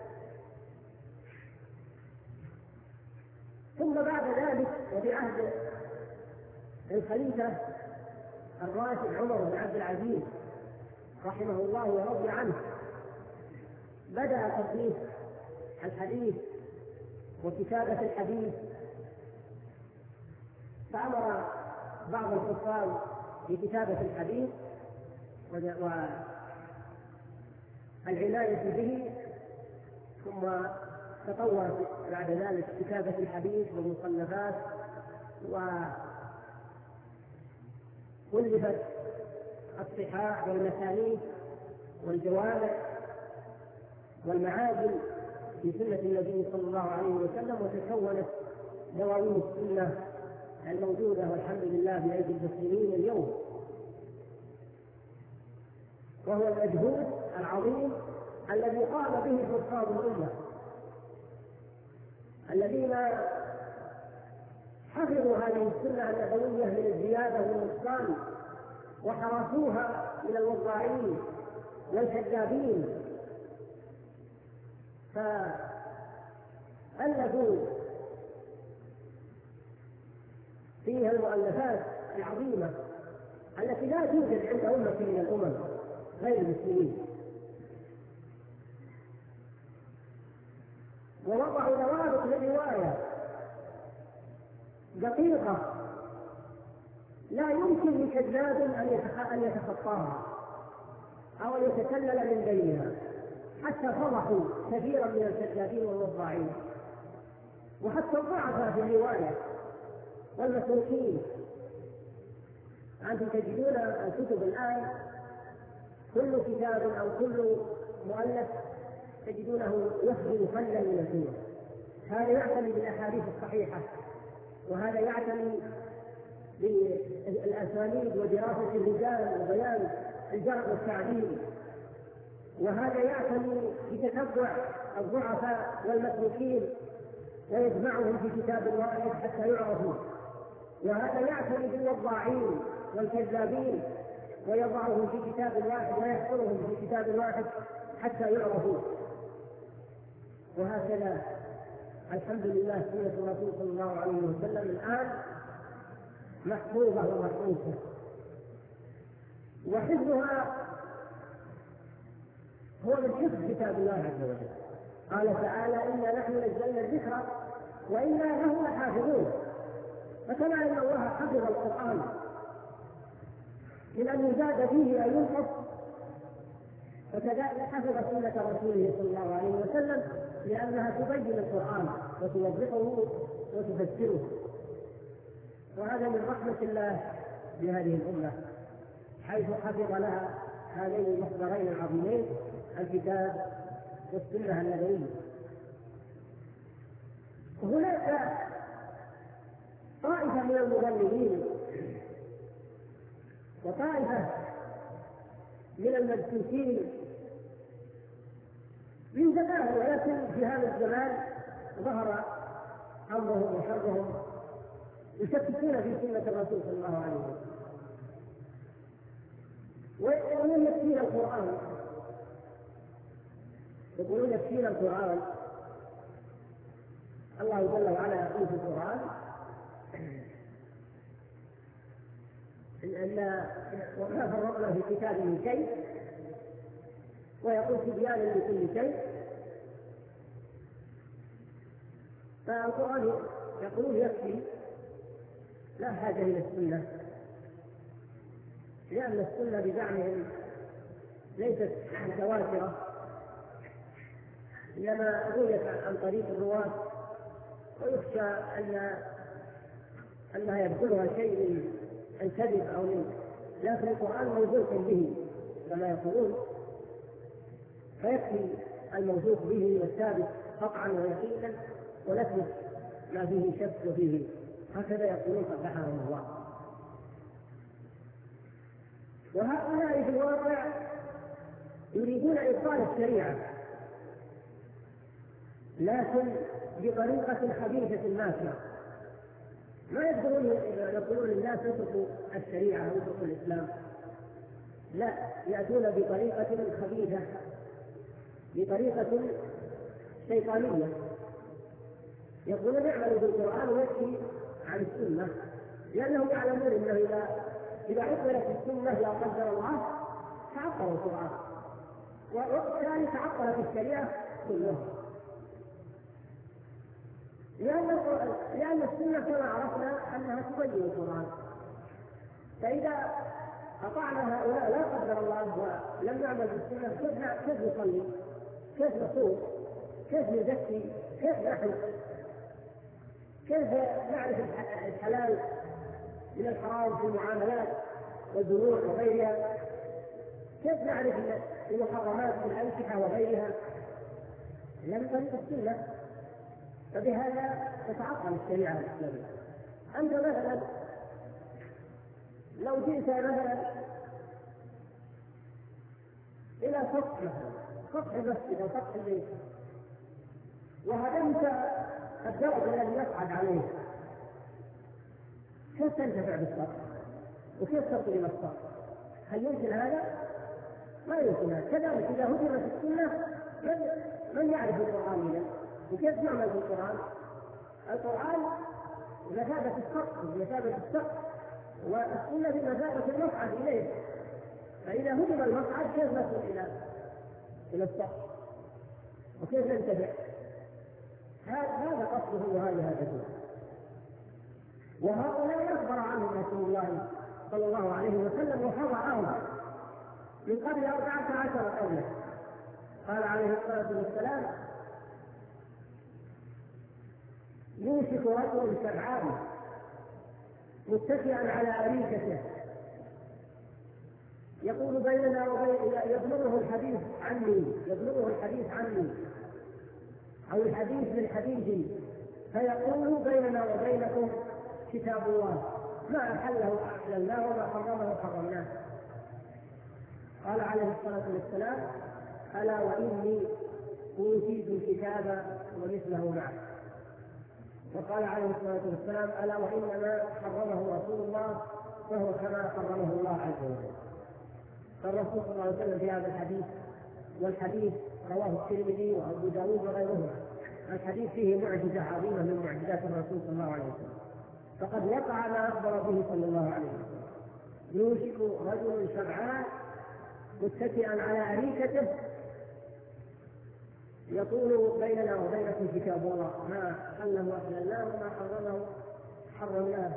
ثم بعد ذلك وفي عهد الخليفة الراشد عمر بن عبد العزيز رحمه الله ورضي عنه بدأ تصنيف الحديث وكتابة الحديث، فأمر بعض الحفاظ بكتابة الحديث والعناية به، ثم تطور بعد ذلك كتابة الحديث والمصنفات، وألفت الصحاح والمسانيد والجوامع والمعاجم في سنة النبي صلى الله عليه وسلم، وتكونت دواوين السنة الموجودة والحمد لله بأيدي المسلمين اليوم. وهو المجهود العظيم الذي قام به حفاظ الأمة الذين حفظوا هذه السنة النبوية من الزيادة والنقصان، وحرسوها من الوضاعين والكذابين، فألفوا فيها المؤلفات العظيمة التي لا توجد عند أمة من الأمم غير المسلمين، ووضعوا ضوابط للرواية دقيقة لا يمكن لكذاب أن يتخطاها أو أن يتسلل من بينها، حتى فضحوا كثيرا من الكذابين والوضاعين، وحتى الضعفاء في الرواية والمسروقين. أنتم تجدون الكتب الآن كل كتاب أو كل مؤلف تجدونه يخدم فنا من السنة، هذا يعتني بالأحاديث الصحيحة، وهذا يعتني بالأسانيد ودراسة الرجال وبيان الجرح والتعديل، وهذا يعتني بتتبع الضعفاء والمتروكين ويجمعهم في كتاب واحد حتى يعرفوا، وهذا يعتني بالوضاعين والكذابين ويضعهم في كتاب واحد ويحصرهم في كتاب واحد حتى يعرفوا. وهكذا الحمد لله سنة الرسول صلى الله عليه وسلم الآن محفوظة ومحفوظة، وحفظها هو من حفظ كتاب الله عز وجل. قال تعالى: إنا نحن نزلنا الذكر وإنا له لحافظون. فكما أن الله حفظ القرآن من أن يزاد فيه أن ينقص، وكذلك حفظ سنة رسوله صلى الله عليه وسلم لأنها تبين القرآن وتوضحه وتفسره. وهذا من رحمة الله بهذه الأمة، حيث حفظ لها هذين المصدرين العظيمين، الكتاب والسنة النبوية. هناك طائفة من المضللين وطائفة من المدسوسين من زمان، ولكن في هذا الزمان ظهر أمرهم وشرهم، يشككون في سنة الرسول صلى الله عليه وسلم، ويقولون يكفينا القرآن، يقولون يكفينا القرآن. الله جل وعلا يقول في القرآن: وما فرطنا في الكتاب من شيء، ويقول تبيانا لكل شيء. فالقرآن يقول يكفي، لا حاجة إلى السنة، لأن السنة بزعمهم ليست متواترة، إنما رويت عن طريق الرواة، ويخشى أنها يدخلها شيء من الكذب أو من، لكن القرآن موثوق به كما يقولون، فيكفي الموثوق به والثابت قطعا ويقينا، ونثبت ما فيه شك وفيه، هكذا يقولون قبحهم الله. وهؤلاء في الواقع يريدون إبطال الشريعة، لكن بطريقة حديثة ماشية. ما يقولون للناس اتركوا الشريعة أو اتركوا الإسلام، لا، يأتون بطريقة خبيثة، بطريقة شيطانية. يقولون اعملوا بالقرآن ويكفي عن السنة، لأنهم يعلمون أنه إذا عطلت السنة لا قدر الله تعطل القرآن، وكذلك تعطلت الشريعة كلها، لأن السنة كما عرفنا أنها تبين القرآن. فإذا أطعنا هؤلاء لا قدر الله ولم نعمل بالسنة، كيف نصلي؟ كيف نصوم؟ كيف نزكي؟ كيف نحج؟ كيف نعرف الحلال من الحرام في المعاملات والبيوع وغيرها؟ كيف نعرف المحرمات في الأنكحة وغيرها؟ لم طريق السنة. فبهذا تتعطل الشريعة الإسلامية. أنت مثلا لو جئت مثلا إلى سطح مثلا سطح المسجد أو سطح البيت وهدمت الدرج الذي يصعد عليه، كيف تنتفع بالسطح؟ وكيف تصل إلى السطح؟ هل يمكن هذا؟ ما يمكن هذا. كذلك إذا هدمت السنة من يعرف القرآن إذا؟ وكيف نعمل بالقرآن؟ القرآن بمثابة السقف، بمثابة السقف، والسنة بمثابة المصعد إليه. فإذا هدم المصعد كيف نصل إلى السقف؟ وكيف ننتبه؟ هذا قصده وهذا هدفه. وهؤلاء أخبر عنهم رسول الله صلى الله عليه وسلم وحضرهم من قبل 14 قولا. قال عليه الصلاة والسلام: يوشك رجل سبعان متكئا على أريكته يقول بيننا وبين، يبلغه الحديث عني أو الحديث من حديثي، فيقول بيننا وبينكم كتاب الله، ما أحله أحللناه وما حرمه حرمناه. قال عليه الصلاة والسلام: ألا وإني أوتيت الكتاب ومثله معه. وقال عليه الصلاة والسلام: ألا وإنما حرمه رسول الله فهو كما حرمه الله عز وجل. فالرسول صلى الله عليه وسلم في هذا الحديث، والحديث رواه الترمذي وأبو داود وغيرهما، الحديث فيه معجزة عظيمة من معجزات الرسول صلى الله عليه وسلم، فقد وقع ما أخبر به صلى الله عليه وسلم: يوشك رجل سبعان متكئا على أريكته يقول بيننا وبينكم كتاب الله، ما أحله أحللناه وما حرمه حرمناه.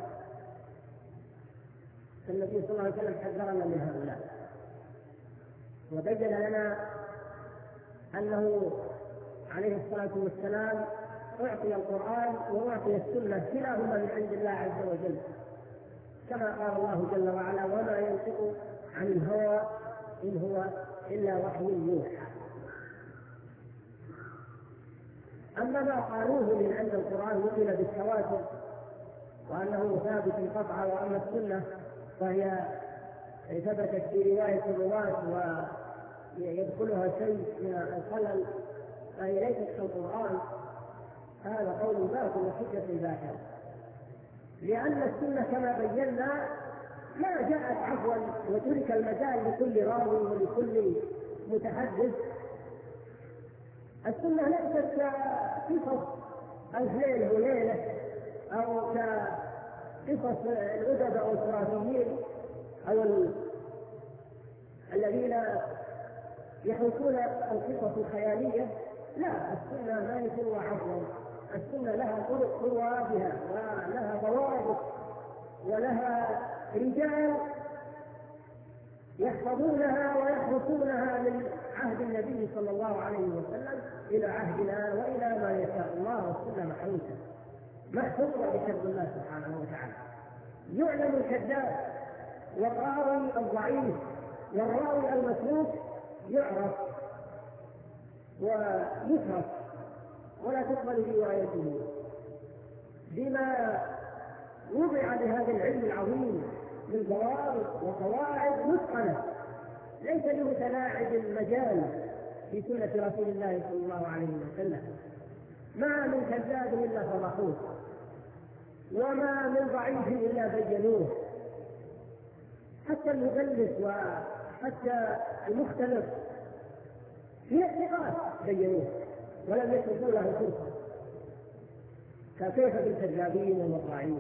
فالنبي صلى الله عليه وسلم حذرنا من هؤلاء وبين لنا أنه عليه الصلاة والسلام أعطي القرآن وأعطي السنة كلاهما من عند الله عز وجل، كما قال الله جل وعلا: وما ينطق عن الهوى إن هو إلا وحي يوحى. أما ما قالوه من أن القرآن نقل بالتواتر وأنه ثابت قطعا، وأما السنة فهي ثبتت في رواية الرواة ويدخلها شيء من الخلل فهي ليست كالقرآن، هذا قول باطل وحجة باطلة، لأن السنة كما بينا ما جاءت عفوا وترك المجال لكل راوي ولكل متحدث. السنة ليست كقصص الليل وليلة أو كقصص الأدب أو الخرافيين أو الذين يحوكون القصص الخيالية. لا، السنة ما يكون عفوا، السنة لها طرق تروى بها ولها ضوابط ولها رجال يحفظونها ويحرسونها من عهد النبي صلى الله عليه وسلم إلى عهدنا وإلى ما يشاء الله، والسنة محروسة محفوظة بحفظ الله سبحانه وتعالى. يعلم الكذاب والراوي الضعيف والراوي المتروك يعرف ويترك ولا تقبل روايته بما وضع لهذا العلم العظيم من ضوابط وقواعد متقنة ليس لمتلاعب المجال في سنة رسول الله صلى الله عليه وسلم. ما من كذاب إلا فضحوه، وما من ضعيف إلا بينوه، حتى المدلس وحتى المختلف في اعتقاد بينوه ولم يتركوا له فرصة، فكيف بالكذابين والمطاعين؟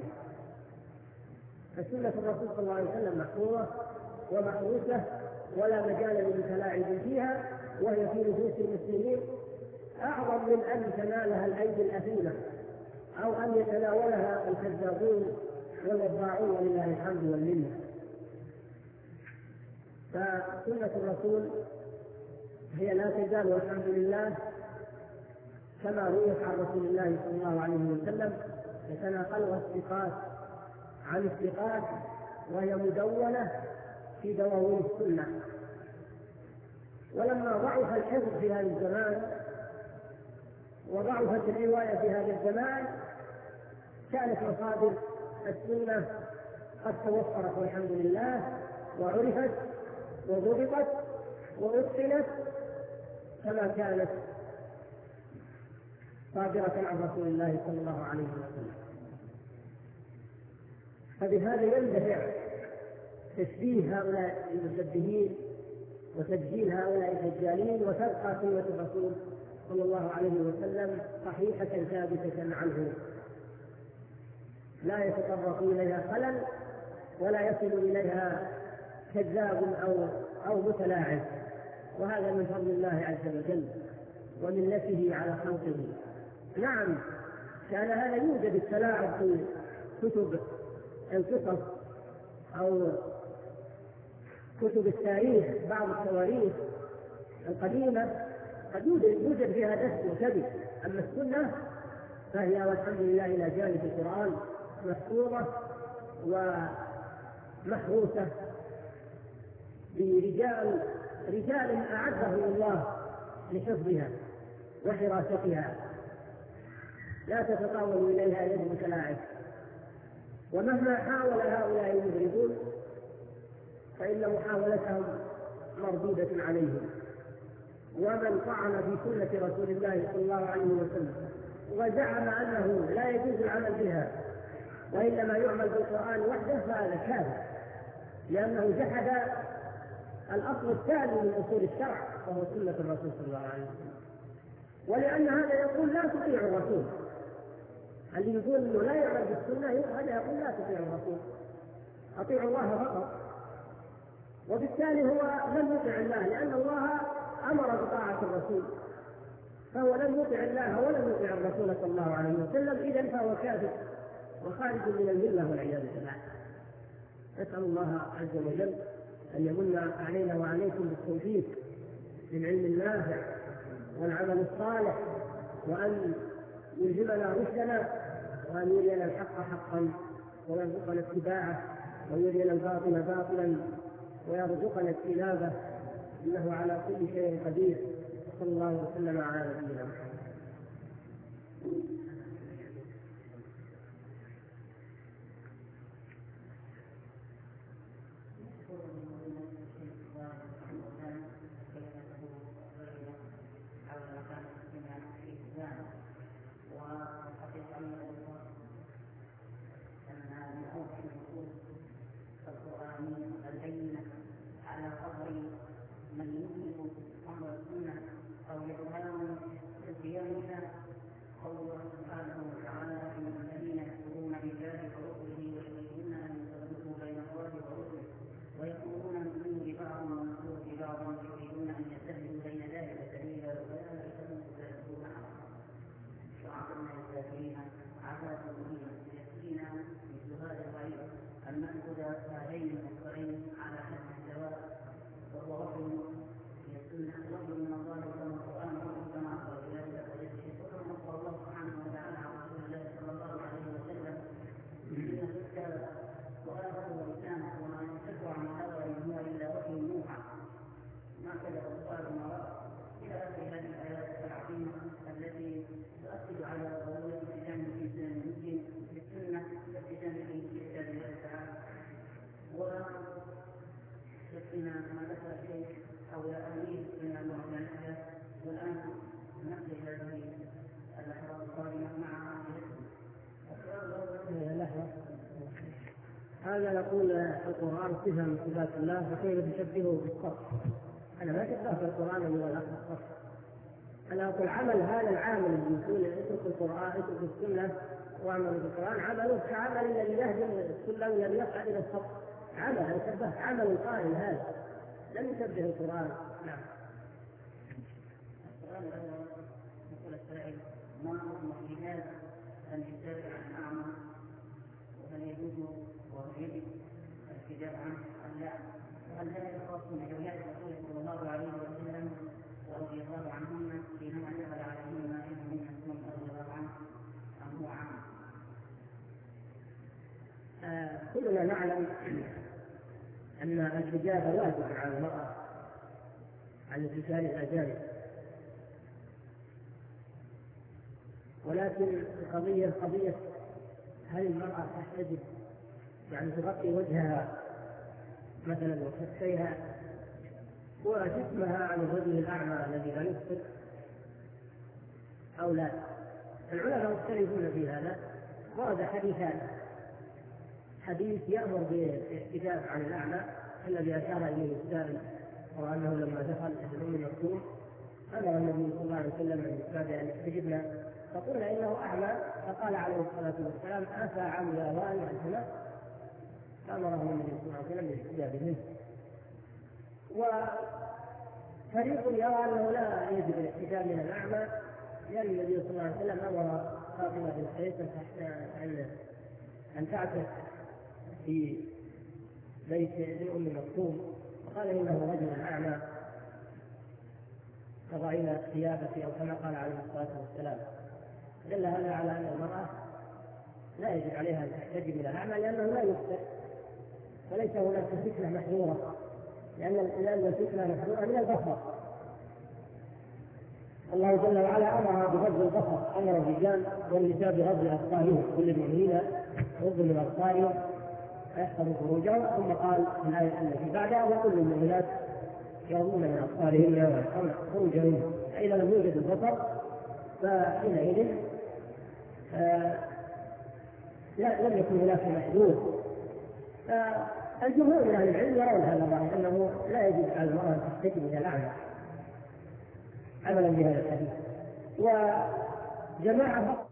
فسنة الرسول صلى الله عليه وسلم محفوظة ومحروسة ولا مجال للمتلاعب فيها، وهي في نفوس المسلمين أعظم من أن تنالها الأيدي الأثيمة أو أن يتناولها الكذابون والوضاعون، ولله الحمد والمنة. فسنة الرسول هي لا تزال والحمد لله كما رويت عن رسول الله صلى الله عليه وسلم يتناقلها الثقات عن الثقات، وهي مدونة في دواوين السنة. ولما ضعف الحفظ في هذا الزمان وضعفت الرواية في هذا الزمان كانت مصادر السنة قد توفرت والحمد لله، وعرفت وضبطت وأتقنت كما كانت صادرة عن رسول الله صلى الله عليه وسلم. فبهذا يندفع تشبيه هؤلاء المشبهين وتسجيل هؤلاء الدجالين، وتبقى سنة الرسول صلى الله عليه وسلم صحيحة ثابتة عنه لا يتطرق إليها خلل ولا يصل إليها كذاب أو متلاعب. وهذا من فضل الله عز وجل ومنته على خلقه. نعم كان هذا يوجد التلاعب في كتب القصص أو كتب التاريخ، بعض التواريخ القديمة قد يوجد فيها دس وكذب، أما السنة فهي والحمد لله إلى جانب القرآن محفوظة ومحروسة برجال أعدهم الله لحفظها وحراستها، لا تتطاول إليها يد متلاعب. ومهما حاول هؤلاء المغرضون فإن محاولتهم مردودة عليهم. ومن طعن في سنة رسول الله صلى الله عليه وسلم وزعم أنه لا يجوز العمل بها وإنما يعمل بالقرآن وحده فهذا كاذب، لأنه جحد الأصل الثاني من أصول الشرع وهو سنة الرسول صلى الله عليه وسلم. ولأن هذا يقول لا تطيع الرسول، اللي يقول انه لا يعمل بالسنة هذا يقول لا تطيع الرسول، أطيع الله فقط. وبالتالي هو لم يطع الله لأن الله أمر بطاعة الرسول، فهو لم يطع الله ولم يطع الرسول صلى الله عليه وسلم، إذن فهو كافر وخارج من الملة والعياذ بالله. نسأل الله عز وجل أن يمن علينا وعليكم بالتوفيق للعلم النافع والعمل الصالح، وأن يلهمنا رشدنا، وأن يرينا الحق حقا ويرزقنا اتباعه، ويرينا الباطل باطلا ويرزقنا اجتنابه، إنه على كل شيء قدير. صلى الله وسلم على نبينا محمد. البينة على قدر من يؤمن أمر السنة أو يتهاون بصيامها قوله سبحانه وتعالى إن الذين يكفرون بالله ورسله ويريدون أن يفرقوا بين الله ورسله ويقولون نؤمن ببعض ونكفر ببعض ويريدون أن يتخذوا بين ذلك سبيلا أولئك هم الفاسقون وأعطنا للكافرين عذاب مهين يكفينا مثل هذا الوعيد أن نأخذ هذين المصدرين على حد السواء، وهو رجل من السنة رجل من الله كما القرآن كما أخبر بذلك وكما أخبر الله سبحانه وتعالى عن رسول الله صلى الله عليه وسلم إن الكتاب وآخر ولسانه وما ينفك عن هذا إن هو إلا وحي يوحى ما كذب القرآن ما رأى إلى آخر هذه الآيات العظيمة التي تؤكد على ضرورة التزام الإنسان المسلم بالسنة والتزام بكتاب الله تعالى. وشفنا ما ذكر الشيخ حول أهمية السنة والمعتنقة، والآن نقضي هذه اللحظات القادمة مع لحظة. هذا يقول القرآن صفة من صفات الله وكيف تشبهه بالصف. أنا ما شبه في القرآن ولا الصف. أنا أقول عمل هذا العامل اللي يقول اترك القرآن اترك السنة واعمل بالقرآن عمله كعمل الذي يهدم السنة والذي يصعد إلى الصف. عمل يشبه عمل القائل هذا، لم يشبه القرآن. نعم. السؤال الأول يقول السائل ما حكم في هذا أن يتابع الأعمى وهل يجوز وهل يجب الحجاب عنه أم لا؟ هل هذا خاص بزوجات الرسول صلى الله عليه وسلم ورضي الله عنهن حينما دخل عليهن منهن ثم رضي الله عنه أم هو عام؟ كلنا نعلم أن الحجاب واجب على المرأة عن الرجال الأجانب، ولكن قضية هل المرأة تحتجب يعني تغطي وجهها مثلا وكفيها وجسمها عن الرجل الأعمى الذي لا يبصر أو لا؟ العلماء مختلفون في هذا. ورد حديثان: حديث يأمر بالاحتجاب عن الأعمى الذي أشار إليه السائل، وأنه لما دخل ابن أم مكتوم أمر النبي صلى الله عليه وسلم أن يحتجبنا، فقلنا إنه أعمى، فقال عليه الصلاة والسلام: أفا عم يا وان عنهما، فأمره النبي صلى الله عليه وسلم بالاحتجاب منه. وفريق يرى أنه لا يجب الاحتجاب من الأعمى، لأن النبي صلى الله عليه وسلم أمر فاطمة بن قيس أن تعتق في بيت أم مكتوم، وقال إنه رجل أعمى فضعين ثيابك، أو كما قال عليه الصلاة والسلام. دل هذا على أن المرأة لا يجب عليها أن تحتجب من الأعمى لأنه لا يبصر، وليس هناك فتنة محظورة، لأن الفتنة محظورة من البصر. الله جل وعلا أمر بغض البصر، أمر الرجال والنساء بغض أبصارهم، كل المؤمنين يغضوا من أبصارهم ويحفظوا فروجهم، ثم قال في الآية التي بعدها: وكل المؤمنات يغضون من أبصارهن ويحفظن فروجهن. فإذا لم يوجد البصر فحينئذ لم يكن هناك محذور. فالجمهور من أهل العلم يرون هذا الظاهر، أنه لا يجب على المرأة أن تحتجب من الأعمى عملا بهذا الحديث. وجماعة